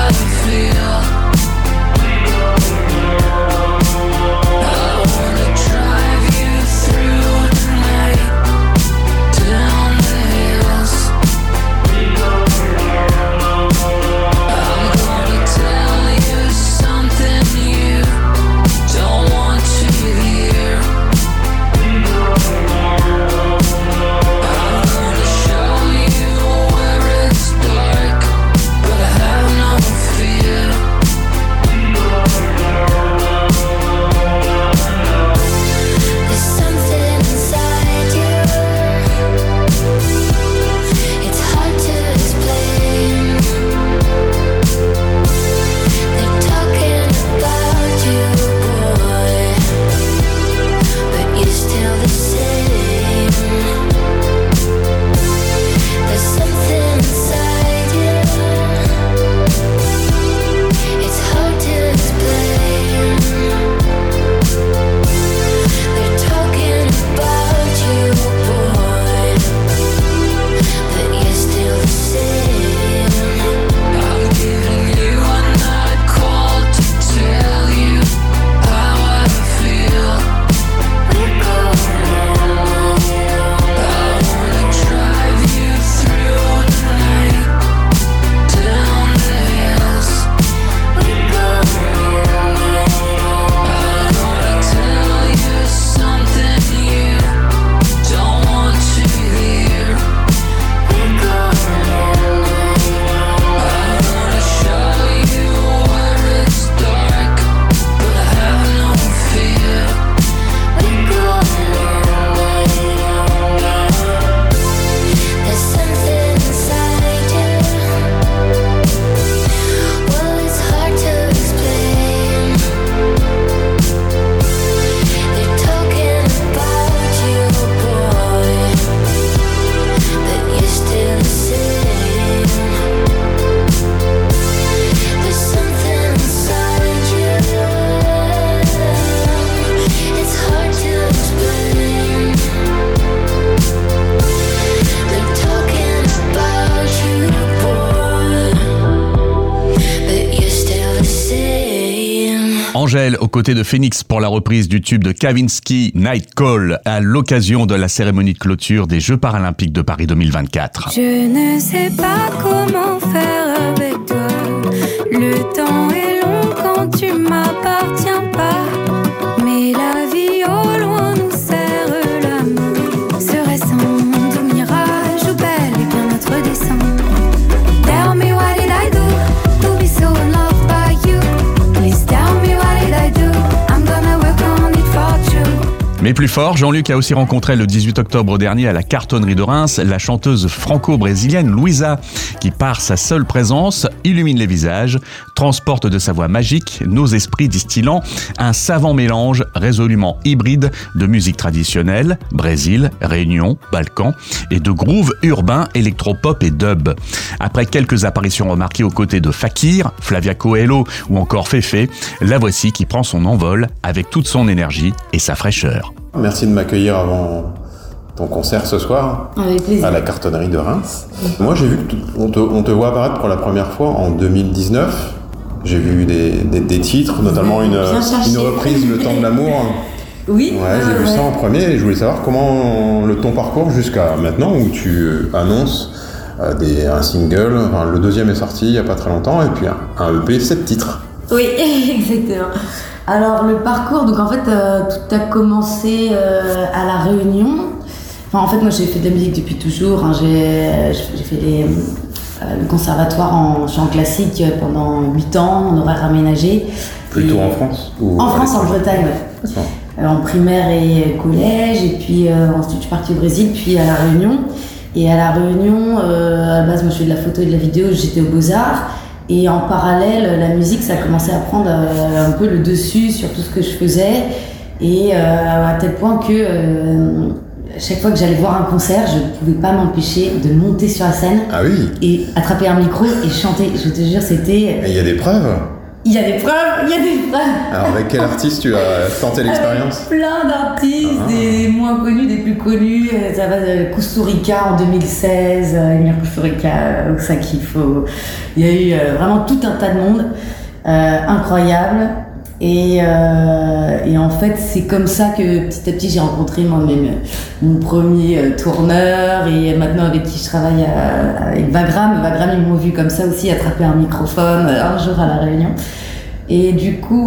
d'Angèle aux côtés de Phoenix pour la reprise du tube de Kavinsky, Night Call, à l'occasion de la cérémonie de clôture des Jeux paralympiques de Paris 2024. Je ne sais pas comment faire avec toi. Le temps est long quand tu m'appartiens pas. Mais la vie au loin nous serre la main. Serait-ce un doux mirage ou bel et bien notre destin? Tell me what did I do to be so in love by you? Please tell me what did I do? I'm gonna work on it for true. Mais plus fort, Jean-Luc a aussi rencontré le 18 octobre dernier à la Cartonnerie de Reims la chanteuse franco-brésilienne Louisa, qui par sa seule présence illumine les visages, transporte de sa voix magique nos esprits distillant un savant mélange résolument hybride de musique traditionnelle, Brésil, Réunion, Balkans, et de groove urbain, électropop et dub. Après quelques apparitions remarquées aux côtés de Fakir, Flavia Coelho ou encore Féfé, la voici qui prend son envol avec toute son énergie et sa fraîcheur. Merci de m'accueillir avant ton concert ce soir Avec plaisir. à la Cartonnerie de Reims. Moi, j'ai vu qu'on te voit apparaître pour la première fois en 2019. J'ai vu des titres, notamment une reprise, Le Temps de l'amour. Oui. Ouais, j'ai vu ça en premier et je voulais savoir comment ton parcours jusqu'à maintenant où tu annonces un single. Enfin, le deuxième est sorti il n'y a pas très longtemps et puis un EP, 7 titres. Oui, exactement. Alors le parcours, donc en fait tout a commencé à La Réunion. Enfin en fait moi j'ai fait de la musique depuis toujours, hein. J'ai fait le conservatoire en chant classique pendant 8 ans, en horaire aménagé. Plutôt en France ou en France, en Bretagne, ouais. En primaire et collège, et puis ensuite je suis partie au Brésil, puis à La Réunion. Et à La Réunion, à la base moi je fais de la photo et de la vidéo, j'étais aux Beaux-Arts. Et en parallèle, la musique, ça a commencé à prendre un peu le dessus sur tout ce que je faisais. Et à tel point que chaque fois que j'allais voir un concert, je ne pouvais pas m'empêcher de monter sur la scène. Ah oui. Et attraper un micro et chanter. Je te jure, c'était... Et il y a des preuves? Il y a des preuves. Alors avec quel artiste tu as tenté l'expérience? Plein d'artistes, des moins connus, des plus connus. Ça va de Kusturica en 2016, Emir Kusturica, Oxaki. Il y a eu vraiment tout un tas de monde incroyable. Et en fait, c'est comme ça que petit à petit j'ai rencontré moi-même mon premier tourneur et maintenant avec qui je travaille avec Vagram. Vagram, ils m'ont vu comme ça aussi attraper un microphone un jour à La Réunion. Et du coup,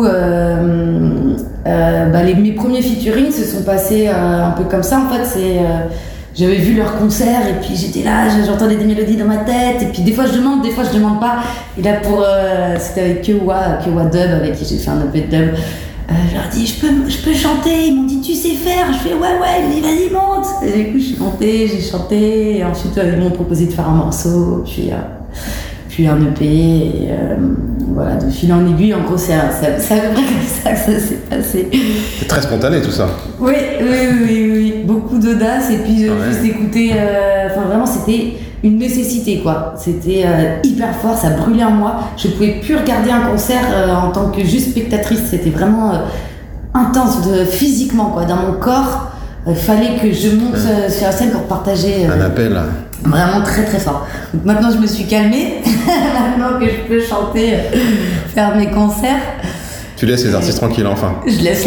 mes premiers featuring se sont passés un peu comme ça. En fait, j'avais vu leur concert et puis j'étais là, j'entendais des mélodies dans ma tête et puis des fois je demande, des fois je demande pas. Et là c'était avec Kewa Dub avec qui j'ai fait un EP de dub. Je leur ai dit je peux chanter, ils m'ont dit tu sais faire, je fais ouais, ils m'ont dit vas-y monte. Et du coup je suis montée, j'ai chanté et ensuite ils m'ont proposé de faire un morceau, puis un EP et voilà, de fil en aiguille, en gros c'est à peu près comme ça que ça s'est passé. C'est très spontané tout ça. Oui, beaucoup d'audace et puis juste écouter, vraiment c'était une nécessité quoi, c'était hyper fort, ça brûlait en moi, je pouvais plus regarder un concert en tant que juste spectatrice, c'était vraiment intense physiquement quoi, dans mon corps. Il fallait que je monte sur la scène pour partager. Un appel. Vraiment très très fort. Donc maintenant je me suis calmée, maintenant que je peux chanter, faire mes concerts. Tu laisses les artistes tranquilles enfin. Je laisse.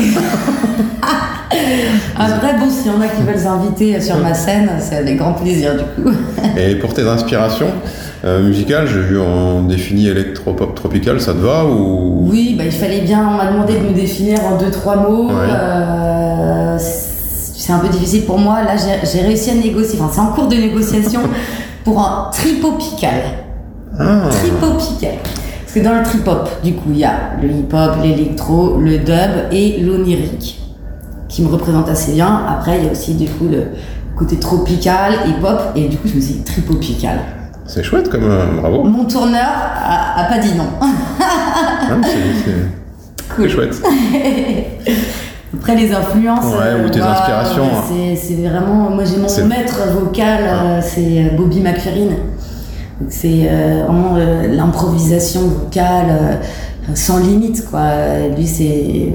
Après bon, s'il y en a qui veulent s'inviter sur ma scène, c'est avec grand plaisir du coup. Et pour tes inspirations musicales, j'ai vu on définit électropop tropical, ça te va ou... Oui, il fallait bien, on m'a demandé de me définir en 2-3 mots. Ouais. C'est un peu difficile pour moi. Là, j'ai réussi à négocier. Enfin, c'est en cours de négociation pour un tripopical. Tripopical. Parce que dans le trip-hop, du coup, il y a le hip-hop, l'électro, le dub et l'onirique qui me représente assez bien. Après, il y a aussi, du coup, le côté tropical, hip-hop. Et du coup, je me suis dit tripopical. C'est chouette comme bravo. Mon tourneur a pas dit non. C'est cool. Chouette. Après les influences, ou tes inspirations. C'est vraiment, moi j'ai mon maître vocal, c'est Bobby McFerrin. C'est vraiment l'improvisation vocale sans limite quoi. Lui c'est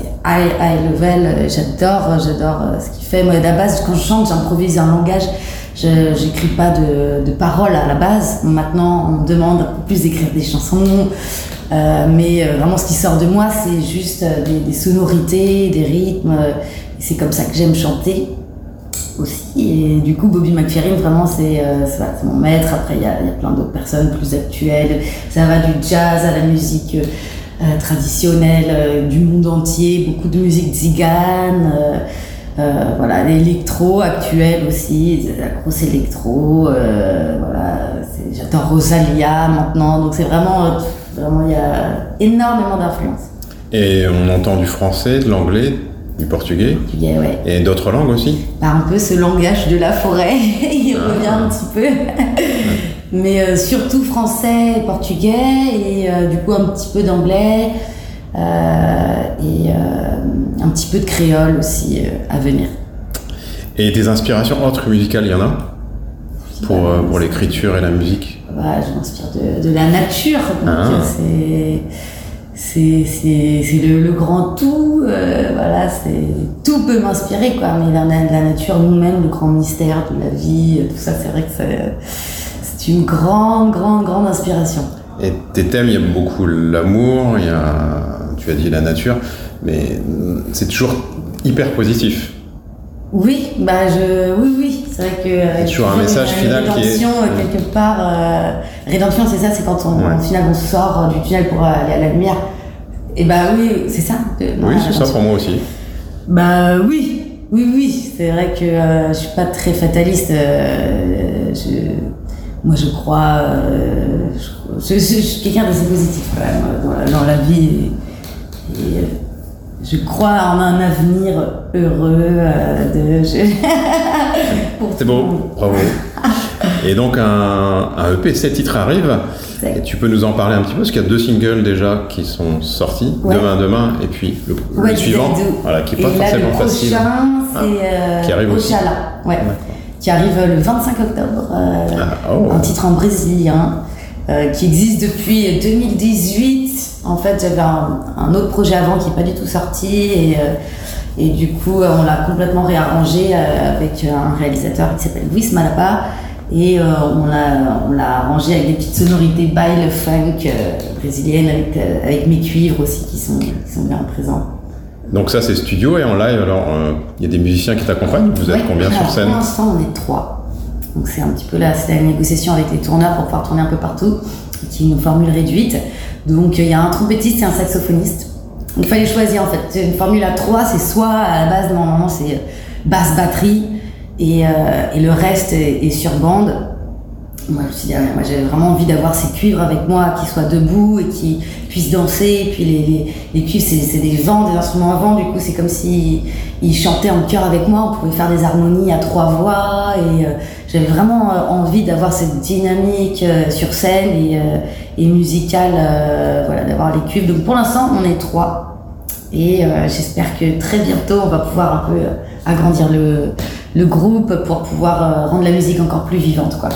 high level. J'adore ce qu'il fait. Moi à la base quand je chante j'improvise un langage. j'écris pas de paroles à la base. Maintenant, on me demande un peu plus d'écrire des chansons. Mais vraiment, ce qui sort de moi, c'est juste des sonorités, des rythmes. Et c'est comme ça que j'aime chanter aussi. Et du coup, Bobby McFerrin, vraiment, c'est mon maître. Après, il y a plein d'autres personnes plus actuelles. Ça va du jazz à la musique traditionnelle du monde entier, beaucoup de musique tzigane. Voilà, l'électro actuel aussi, la grosse électro. Voilà, j'adore Rosalia maintenant. Donc c'est vraiment, il y a énormément d'influence. Et on entend du français, de l'anglais, du portugais. Portugais, ouais. Et d'autres langues aussi. Un peu ce langage de la forêt, il revient un petit peu. Mais surtout français et portugais, et du coup un petit peu d'anglais, et un petit peu de créole aussi à venir. Et tes inspirations autres musicales, il y en a pour l'écriture et la musique? Je m'inspire de la nature, donc c'est le grand tout. Voilà, tout peut m'inspirer, quoi. Mais la nature, nous-mêmes, le grand mystère de la vie, tout ça, c'est vrai que c'est une grande inspiration. Et tes thèmes, il y a beaucoup l'amour, tu as dit la nature, mais c'est toujours hyper positif. Oui, oui, c'est vrai que c'est toujours un message final qui est rédemption quelque part. Rédemption, c'est ça, c'est quand au final on sort du tunnel pour aller à la lumière. Et oui, c'est ça. Oui, c'est ça pour moi aussi. Oui, c'est vrai que je suis pas très fataliste. Moi, je crois. Je suis quelqu'un d'assez positif quand même dans la vie. Et je crois en un avenir heureux. C'est beau, bravo. Et donc un EP, 7 titres arrivent. Et tu peux nous en parler un petit peu, parce qu'il y a 2 singles déjà qui sont sortis, Demain, et puis le suivant, qui n'est pas forcément facile. Le prochain, c'est qui arrive aussi. Qui arrive le 25 octobre. Un titre en brésilien qui existe depuis 2018. En fait, j'avais un autre projet avant qui n'est pas du tout sorti, et du coup, on l'a complètement réarrangé avec un réalisateur qui s'appelle Luis Malapa. Et on l'a arrangé avec des petites sonorités baile funk brésilienne avec mes cuivres aussi qui sont bien présents. Donc ça c'est studio, et en live alors il y a des musiciens qui t'accompagnent. Vous êtes combien sur scène? Pour l'instant on est 3. Donc c'est un petit peu c'est la négociation avec les tourneurs pour pouvoir tourner un peu partout, qui est une formule réduite. Donc il y a un trompettiste et un saxophoniste. Donc il fallait choisir en fait. Une formule à 3, c'est soit à la base normalement c'est basse batterie, et le reste est sur bande. Moi, je me suis dit, moi j'avais vraiment envie d'avoir ces cuivres avec moi, qui soient debout et qui puissent danser. Et puis les cuivres, c'est des vents, des instruments à vent. Du coup, c'est comme si ils chantaient en chœur avec moi. On pouvait faire des harmonies à 3 voix. Et j'avais vraiment envie d'avoir cette dynamique sur scène et musicale, d'avoir les cuivres. Donc pour l'instant, on est 3. Et j'espère que très bientôt, on va pouvoir un peu agrandir le groupe pour pouvoir rendre la musique encore plus vivante, quoi.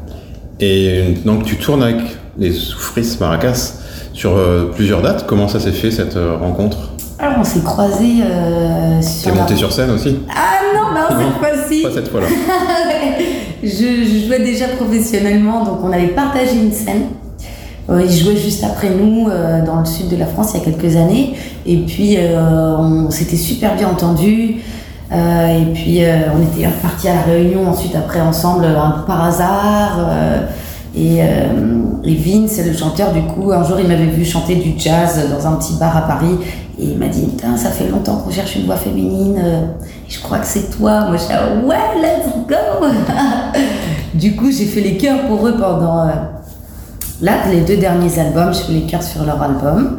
Et donc tu tournes avec les Soufriss Maracas sur plusieurs dates. Comment ça s'est fait cette rencontre? Alors on s'est croisés sur... T'es monté sur scène aussi? Ah non, cette fois-ci. Pas cette fois-là. Je jouais déjà professionnellement, donc on avait partagé une scène. Ils jouaient juste après nous dans le sud de la France il y a quelques années. Et puis on s'était super bien entendus. Et puis on était partis à la Réunion ensuite après ensemble un peu par hasard, et Vince, le chanteur, du coup un jour il m'avait vu chanter du jazz dans un petit bar à Paris, et il m'a dit putain, ça fait longtemps qu'on cherche une voix féminine, et je crois que c'est toi. Moi je dis ouais, let's go. Du coup j'ai fait les chœurs pour eux pendant les 2 derniers albums. Je fais les chœurs sur leur album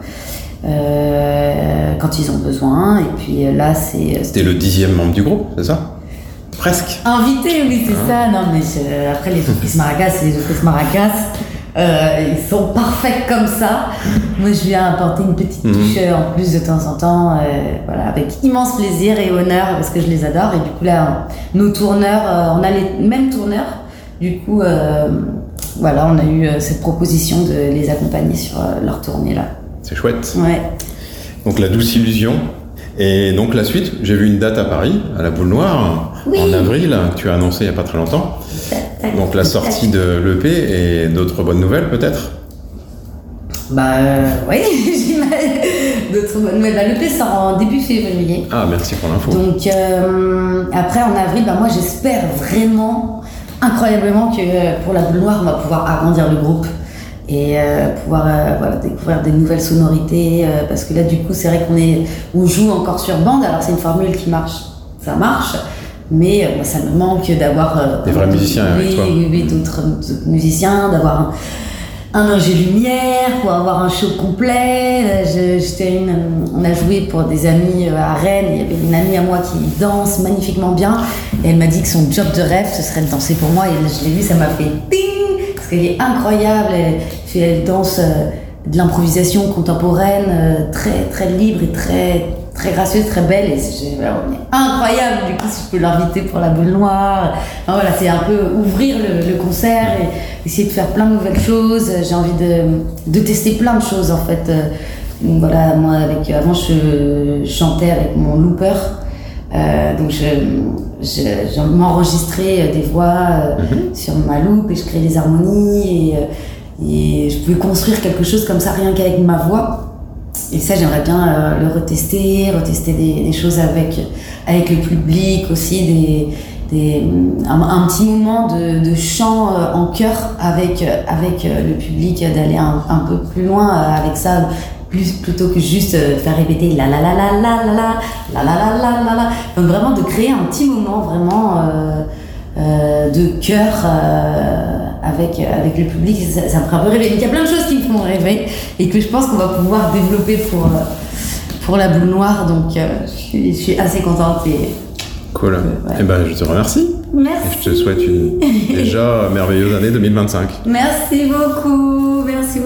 quand ils ont besoin, et puis là c'était le 10e membre du groupe, c'est ça? Presque invité, oui, c'est ça. Non mais après les Soufriss Maracas, c'est les Soufriss Maracas, ils sont parfaits comme ça. Moi je viens apporter une petite touche en plus de temps en temps, avec immense plaisir et honneur, parce que je les adore. Et du coup là nos tourneurs, on a les mêmes tourneurs, du coup on a eu cette proposition de les accompagner sur leur tournée là. C'est chouette. Ouais. Donc La Douce Illusion, Et donc la suite, j'ai vu une date à Paris, à la Boule Noire, en avril, que tu as annoncé il n'y a pas très longtemps. Donc la sortie de l'EP et d'autres bonnes nouvelles peut-être. Oui, j'ai d'autres bonnes nouvelles. L'EP sort en début février. Ah, merci pour l'info. Donc après en avril, moi j'espère vraiment, incroyablement que pour la Boule Noire, on va pouvoir agrandir le groupe et pouvoir découvrir des nouvelles sonorités parce que là du coup c'est vrai on joue encore sur bande, alors c'est une formule qui marche, ça marche, mais ça me manque d'avoir des vrais musiciens avec toi. Oui, d'autres musiciens, d'avoir un ingé lumière pour avoir un show complet. On a joué pour des amis à Rennes, il y avait une amie à moi qui danse magnifiquement bien et elle m'a dit que son job de rêve ce serait de danser pour moi, et je l'ai vu, ça m'a fait ding, parce qu'elle est incroyable, elle danse de l'improvisation contemporaine, très, très libre et très, très gracieuse, très belle, et c'est incroyable. Du coup, si je peux l'inviter pour la Boule Noire, c'est un peu ouvrir le concert et essayer de faire plein de nouvelles choses. J'ai envie de tester plein de choses en fait. Moi avant je chantais avec mon looper, donc je m'enregistrais des voix sur ma loupe et je créais des harmonies et je pouvais construire quelque chose comme ça rien qu'avec ma voix. Et ça, j'aimerais bien le retester des choses avec le public aussi, un petit moment de chant en chœur avec le public, d'aller un peu plus loin avec ça, plutôt que juste faire répéter la la la la la la la la la la la la. Donc vraiment de créer un petit moment vraiment de chœur avec le public, ça me ferait un peu rêver. Donc il y a plein de choses qui me font rêver et que je pense qu'on va pouvoir développer pour la Boule Noire, donc je suis assez contente. Cool. Ouais. Et je te remercie. Merci. Et je te souhaite une déjà merveilleuse année 2025. Merci beaucoup.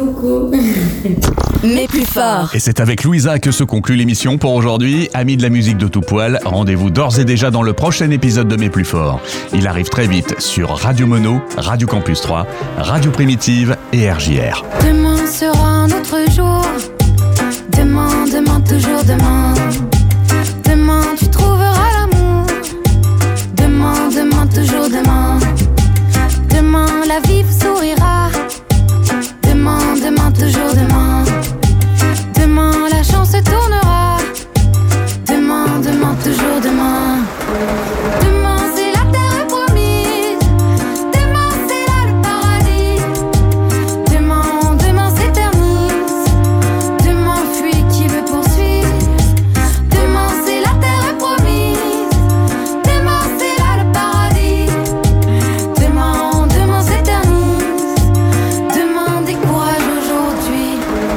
Mais plus fort. Et c'est avec Louisa que se conclut l'émission pour aujourd'hui. Amis de la musique de tout poil, rendez-vous d'ores et déjà dans le prochain épisode de Mes plus forts. Il arrive très vite sur Radio Mono, Radio Campus 3, Radio Primitive et RJR. Demain sera un autre jour. Demain, toujours demain. Demain, tu trouveras l'amour. Demain, toujours demain. Demain, la vie vous sourira. Demain, toujours demain. Demain, la chance se tournera. Demain, toujours demain. Demain, c'est la terre promise. Demain, c'est là le paradis. Demain s'éternise. Demain, fuit qui veut poursuivre. Demain, c'est la terre promise. Demain, c'est là le paradis. Demain s'éternise. Demain, décourage aujourd'hui.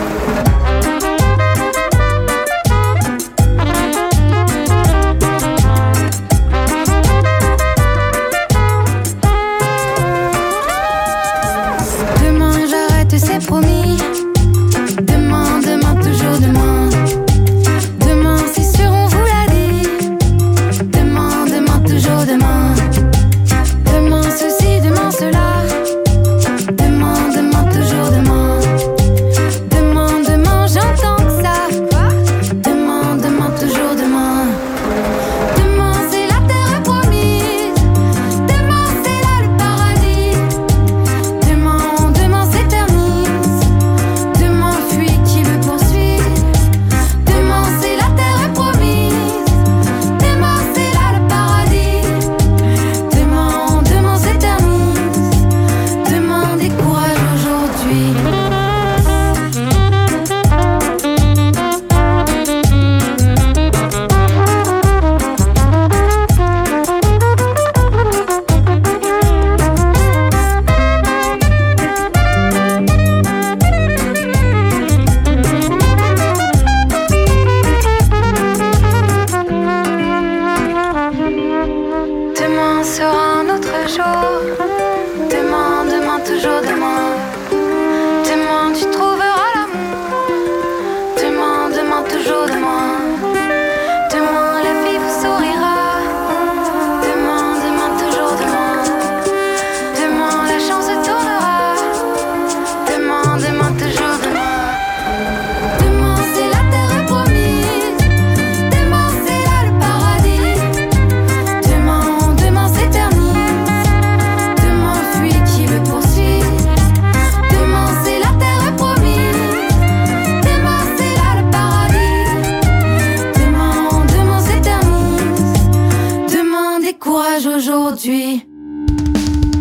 Demain, j'arrête, c'est promis. Demain, toujours demain. Demain, c'est sûr, on vous l'a dit. Demain, toujours demain. Demain, ceci, demain, cela. Demain, toujours demain. Demain, j'entends que ça. Demain, toujours demain. Demain, c'est la terre promise. Demain, c'est là le paradis. Demain s'éternise. Demain, fuit qui veut poursuivre. Demain, c'est la terre promise. Demain, c'est là le paradis. Demain s'éternise. Demain, décourage aujourd'hui. Demain sera un autre jour. Demain, toujours demain. Demain, tu trouveras l'amour. Demain, toujours demain. Demain, la vie vous sourira. Demain, toujours demain. Demain, la chance se tournera. Demain, toujours demain. Demain, c'est la terre promise. Demain, aujourd'hui.